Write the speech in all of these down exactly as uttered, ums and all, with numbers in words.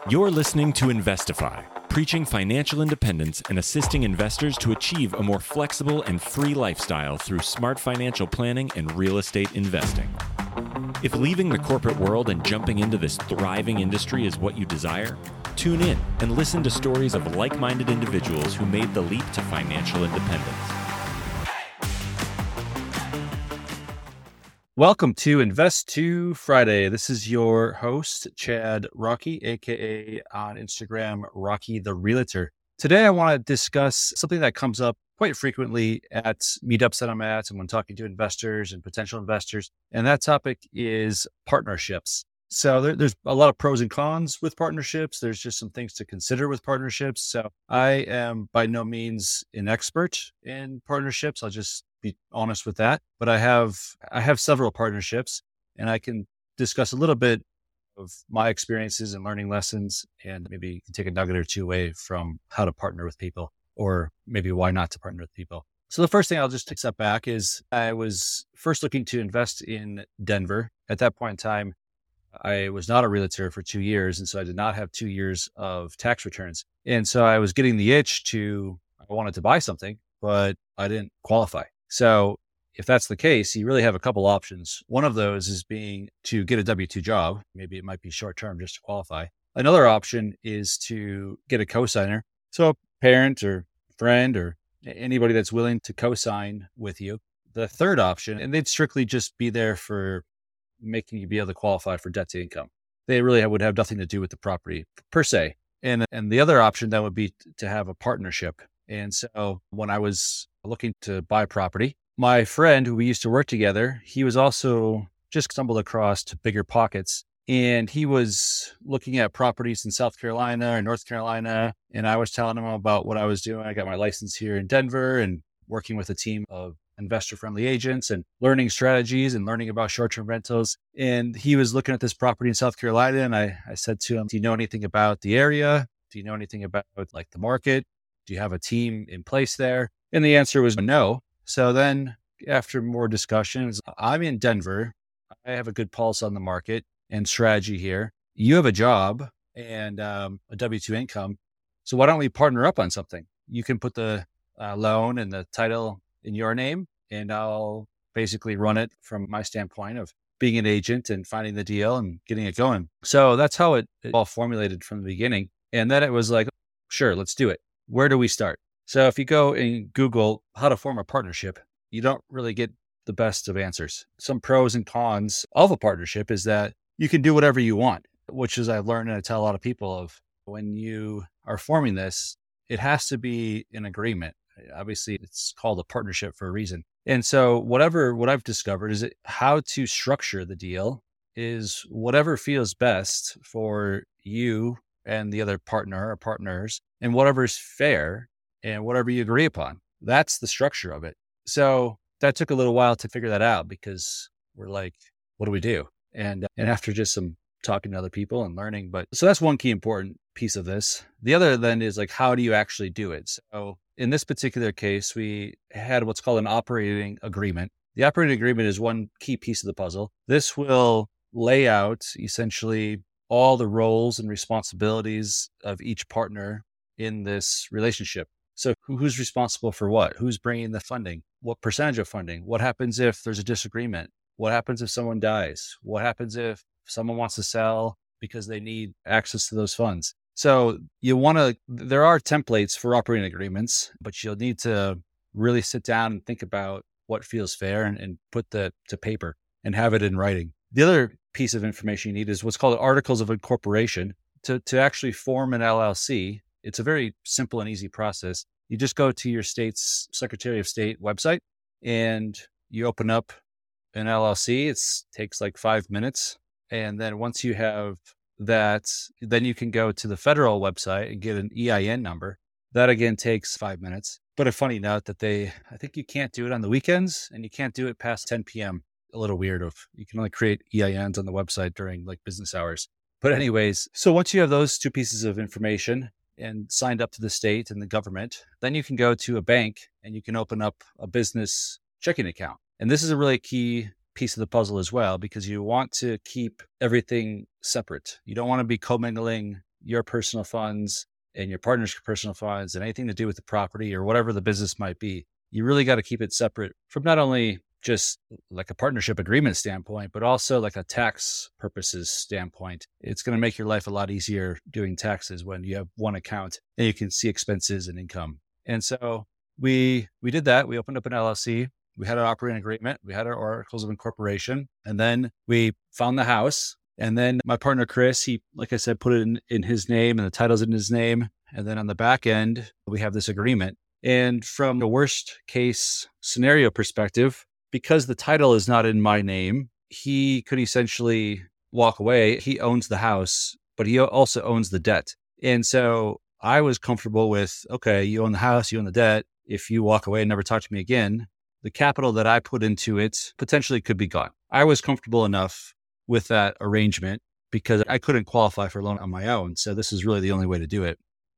You're listening to Investify, preaching financial independence and assisting investors to achieve a more flexible and free lifestyle through smart financial planning and real estate investing. If leaving the corporate world and jumping into this thriving industry is what you desire, tune in and listen to stories of like-minded individuals who made the leap to financial independence. Welcome to Invest to Friday. This is your host, Chad Rocky, aka on Instagram, Rocky the Realtor. Today, I want to discuss something that comes up quite frequently at meetups that I'm at and when talking to investors and potential investors. And that topic is partnerships. So there, there's a lot of pros and cons with partnerships. There's just some things to consider with partnerships. So I am by no means an expert in partnerships. I'll just be honest with that. But I have I have several partnerships, and I can discuss a little bit of my experiences and learning lessons, and maybe you can take a nugget or two away from how to partner with people, or maybe why not to partner with people. So the first thing I'll just take a step back is I was first looking to invest in Denver. At that point in time, I was not a realtor for two years. And so I did not have two years of tax returns. And so I was getting the itch to, I wanted to buy something, but I didn't qualify. So if that's the case, you really have a couple options. One of those is being to get a W two job. Maybe it might be short term just to qualify. Another option is to get a cosigner. So a parent or friend or anybody that's willing to cosign with you. The third option, and they'd strictly just be there for making you be able to qualify for debt to income. They really would have nothing to do with the property per se. And, and the other option that would be to have a partnership. And so when I was looking to buy property, my friend who we used to work together, he was also just stumbled across to Bigger Pockets. And he was looking at properties in South Carolina and North Carolina. And I was telling him about what I was doing. I got my license here in Denver and working with a team of investor-friendly agents and learning strategies and learning about short-term rentals. And he was looking at this property in South Carolina. And I, I said to him, do you know anything about the area? Do you know anything about like the market? Do you have a team in place there? And the answer was no. So then after more discussions, I'm in Denver. I have a good pulse on the market and strategy here. You have a job and um, a W two income. So why don't we partner up on something? You can put the uh, loan and the title in your name, and I'll basically run it from my standpoint of being an agent and finding the deal and getting it going. So that's how it, it all formulated from the beginning. And then it was like, sure, let's do it. Where do we start? So if you go and Google how to form a partnership, you don't really get the best of answers. Some pros and cons of a partnership is that you can do whatever you want, which is I've learned and I tell a lot of people of when you are forming this, it has to be an agreement. Obviously, it's called a partnership for a reason. And so whatever, what I've discovered is that how to structure the deal is whatever feels best for you and the other partner or partners and whatever's fair and whatever you agree upon. That's the structure of it. So that took a little while to figure that out because we're like, what do we do? And, and after just some talking to other people and learning, but so that's one key important piece of this. The other then is like, how do you actually do it? So in this particular case, we had what's called an operating agreement. The operating agreement is one key piece of the puzzle. This will lay out essentially all the roles and responsibilities of each partner in this relationship. So who's responsible for what? Who's bringing the funding? What percentage of funding? What happens if there's a disagreement? What happens if someone dies? What happens if someone wants to sell because they need access to those funds? So you want to, there are templates for operating agreements, but you'll need to really sit down and think about what feels fair and, and put that to paper and have it in writing. The other piece of information you need is what's called articles of incorporation. To, to actually form an L L C, it's a very simple and easy process. You just go to your state's Secretary of State website and you open up an L L C. It takes like five minutes. And then once you have that, then you can go to the federal website and get an E I N number. That again takes five minutes. But a funny note that they, I think you can't do it on the weekends and you can't do it past ten p.m. A little weird of you can only create E I Ns on the website during like business hours. But anyways, so once you have those two pieces of information and signed up to the state and the government, then you can go to a bank and you can open up a business checking account. And this is a really key piece of the puzzle as well, because you want to keep everything separate. You don't want to be commingling your personal funds and your partner's personal funds and anything to do with the property or whatever the business might be, you really got to keep it separate from not only just like a partnership agreement standpoint, but also like a tax purposes standpoint. It's going to make your life a lot easier doing taxes when you have one account and you can see expenses and income. And so we we did that. We opened up an L L C. We had an operating agreement. We had our articles of incorporation. And then we found the house. And then my partner, Chris, he, like I said, put it in, in his name and the title's in his name. And then on the back end, we have this agreement. And from the worst case scenario perspective, because the title is not in my name, he could essentially walk away. He owns the house, but he also owns the debt. And so I was comfortable with, okay, you own the house, you own the debt. If you walk away and never talk to me again, the capital that I put into it potentially could be gone. I was comfortable enough with that arrangement because I couldn't qualify for a loan on my own. So this is really the only way to do it.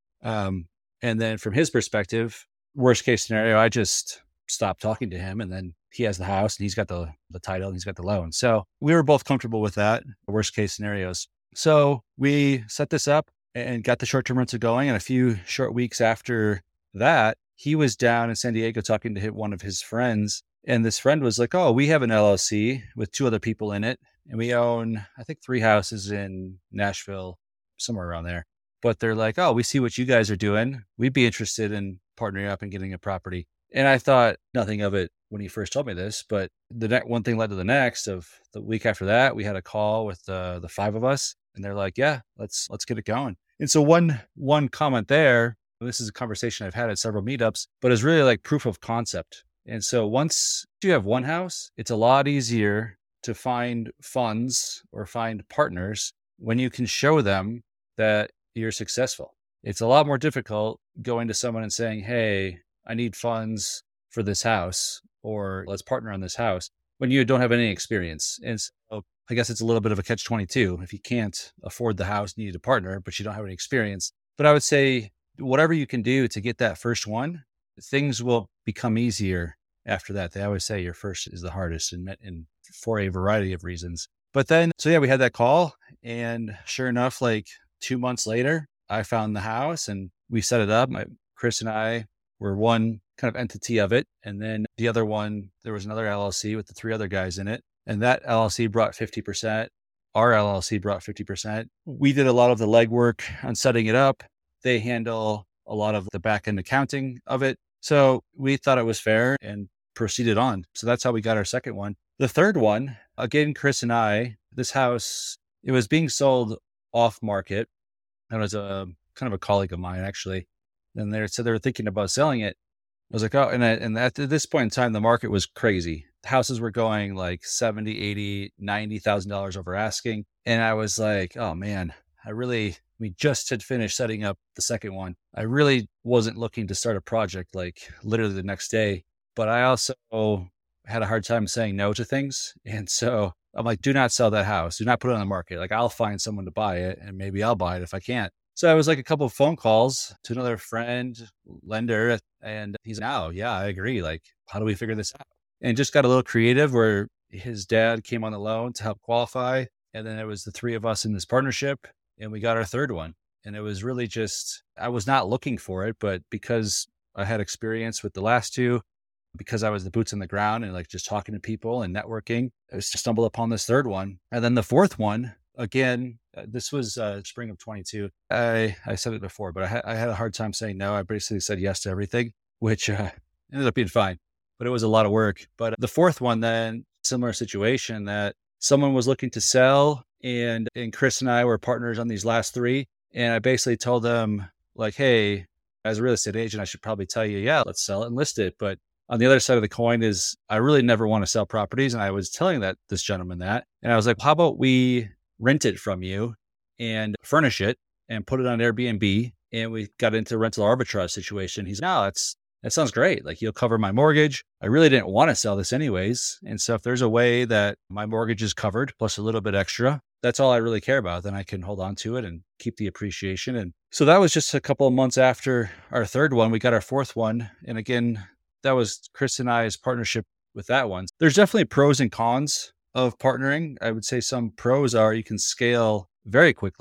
Um, and then from his perspective, worst case scenario, I just stopped talking to him, and then he has the house and he's got the, the title and he's got the loan. So we were both comfortable with that, the worst case scenarios. So we set this up and got the short-term rental going. And a few short weeks after that, he was down in San Diego talking to one of his friends. And this friend was like, oh, we have an L L C with two other people in it. And we own, I think, three houses in Nashville, somewhere around there. But they're like, oh, we see what you guys are doing. We'd be interested in partnering up and getting a property. And I thought nothing of it when he first told me this, but the ne- one thing led to the next. Of the week after that, we had a call with the the five of us, and they're like, "Yeah, let's let's get it going." And so one one comment there, this is a conversation I've had at several meetups, but it's really like proof of concept. And so once you have one house, it's a lot easier to find funds or find partners when you can show them that you're successful. It's a lot more difficult going to someone and saying, "Hey, I need funds for this house," or "let's partner on this house," when you don't have any experience. And so I guess it's a little bit of a catch twenty-two. If you can't afford the house, you need a partner, but you don't have any experience. But I would say whatever you can do to get that first one, things will become easier after that. They always say your first is the hardest, and, and for a variety of reasons. But then, so yeah, we had that call, and sure enough, like two months later, I found the house and we set it up. My, Chris and I were one kind of entity of it. And then the other one, there was another L L C with the three other guys in it. And that L L C brought fifty percent. Our L L C brought fifty percent. We did a lot of the legwork on setting it up. They handle a lot of the back end accounting of it. So we thought it was fair and proceeded on. So that's how we got our second one. The third one, again, Chris and I, this house, it was being sold off market. It was a kind of a colleague of mine, actually. And they said they were thinking about selling it. I was like, oh, and, I, and at this point in time, the market was crazy. Houses were going like seventy, eighty, ninety thousand dollars over asking. And I was like, oh man, I really, we just had finished setting up the second one. I really wasn't looking to start a project like literally the next day, but I also had a hard time saying no to things. And so I'm like, do not sell that house. Do not put it on the market. Like, I'll find someone to buy it, and maybe I'll buy it if I can't. So I was like a couple of phone calls to another friend, lender, and he's like, oh, yeah, I agree. Like, how do we figure this out? And just got a little creative where his dad came on the loan to help qualify. And then it was the three of us in this partnership, and we got our third one. And it was really just, I was not looking for it, but because I had experience with the last two, because I was the boots on the ground and like just talking to people and networking, I was to stumble upon this third one. And then the fourth one, again, uh, this was uh, spring of twenty-two. I, I said it before, but I, ha- I had a hard time saying no. I basically said yes to everything, which uh, ended up being fine, but it was a lot of work. But the fourth one, then similar situation that someone was looking to sell, and, and Chris and I were partners on these last three. And I basically told them like, hey, as a real estate agent, I should probably tell you, yeah, let's sell it and list it. But on the other side of the coin is I really never want to sell properties. And I was telling that this gentleman that, and I was like, how about we rent it from you and furnish it and put it on Airbnb? And we got into a rental arbitrage situation. He's like, no, that's, that sounds great. Like, you'll cover my mortgage. I really didn't want to sell this anyways. And so if there's a way that my mortgage is covered plus a little bit extra, that's all I really care about. Then I can hold on to it and keep the appreciation. And so that was just a couple of months after our third one. We got our fourth one. And again, that was Chris and I's partnership with that one. There's definitely pros and cons of partnering. I would say some pros are you can scale very quickly.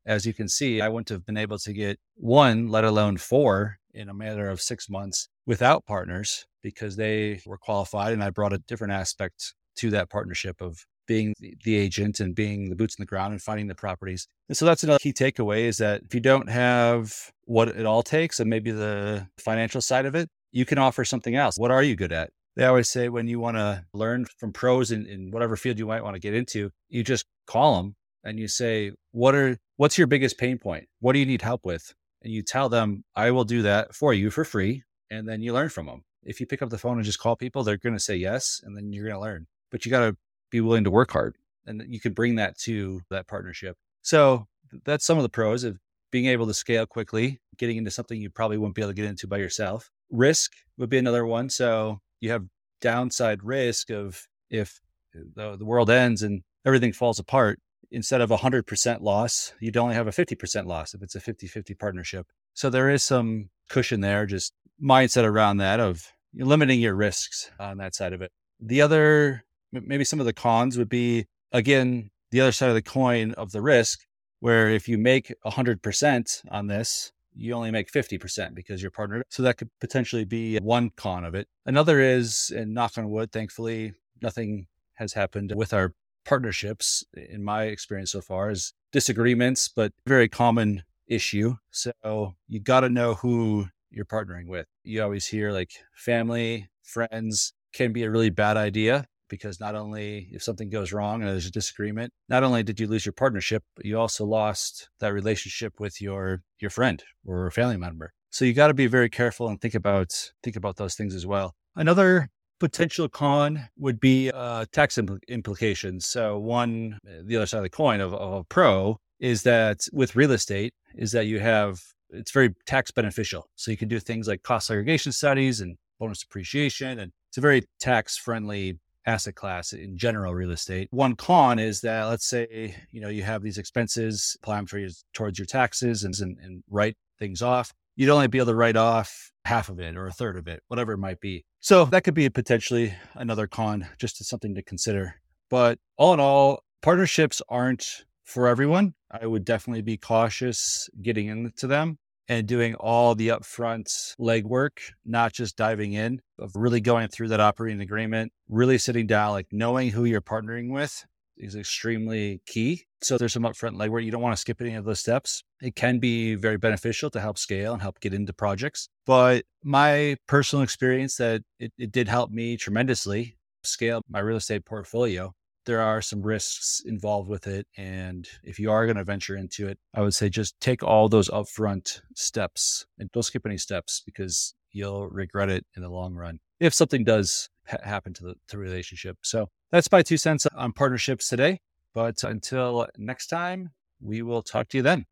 as you can see, I wouldn't have been able to get one, let alone four in a matter of six months without partners because they were qualified. And I brought a different aspect to that partnership of being the agent and being the boots on the ground and finding the properties. And so that's another key takeaway is that if you don't have what it all takes and maybe the financial side of it, you can offer something else. What are you good at? They always say when you want to learn from pros in, in whatever field you might want to get into, you just call them and you say, what are, what's your biggest pain point? What do you need help with? And you tell them, I will do that for you for free. And then you learn from them. If you pick up the phone and just call people, they're going to say yes. And then you're going to learn, but you got to be willing to work hard. And you can bring that to that partnership. So that's some of the pros of being able to scale quickly, getting into something you probably wouldn't be able to get into by yourself. Risk would be another one. So you have downside risk of if the, the world ends and everything falls apart, instead of a one hundred percent loss, you'd only have a fifty percent loss if it's a fifty-fifty partnership. So there is some cushion there, just mindset around that of limiting your risks on that side of it. The other, maybe some of the cons would be, again, the other side of the coin of the risk, where if you make one hundred percent on this, you only make fifty percent because you're partnered. So that could potentially be one con of it. Another is, and knock on wood, thankfully, nothing has happened with our partnerships in my experience so far, is disagreements, but very common issue. So you got to know who you're partnering with. You always hear like family, friends can be a really bad idea because not only if something goes wrong and there's a disagreement, not only did you lose your partnership, but you also lost that relationship with your, your friend or family member. So you got to be very careful and think about, think about those things as well. Another potential con would be uh, tax impl- implications. So one, the other side of the coin of, of a pro is that with real estate is that you have, it's very tax beneficial. So you can do things like cost segregation studies and bonus depreciation. And it's a very tax friendly asset class in general real estate. One con is that, let's say, you know, you have these expenses, plan for you towards your taxes and, and, and write things off. You'd only be able to write off half of it or a third of it, whatever it might be. So that could be a potentially another con, just as something to consider. But all in all, partnerships aren't for everyone. I would definitely be cautious getting into them and doing all the upfront legwork, not just diving in, of really going through that operating agreement, really sitting down, like knowing who you're partnering with is extremely key. So there's some upfront legwork. You don't want to skip any of those steps. It can be very beneficial to help scale and help get into projects. But my personal experience that it, it did help me tremendously scale my real estate portfolio. There are some risks involved with it. And if you are going to venture into it, I would say just take all those upfront steps and don't skip any steps because you'll regret it in the long run if something does ha- happen to the, to the relationship. So that's my two cents on partnerships today. But until next time, we will talk to you then.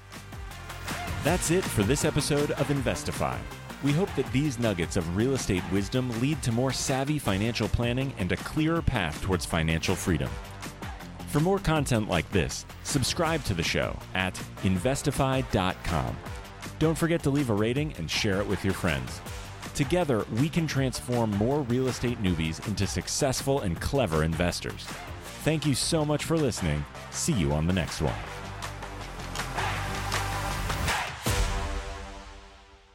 That's it for this episode of Investify. We hope that these nuggets of real estate wisdom lead to more savvy financial planning and a clearer path towards financial freedom. For more content like this, subscribe to the show at investify dot com. Don't forget to leave a rating and share it with your friends. Together, we can transform more real estate newbies into successful and clever investors. Thank you so much for listening. See you on the next one.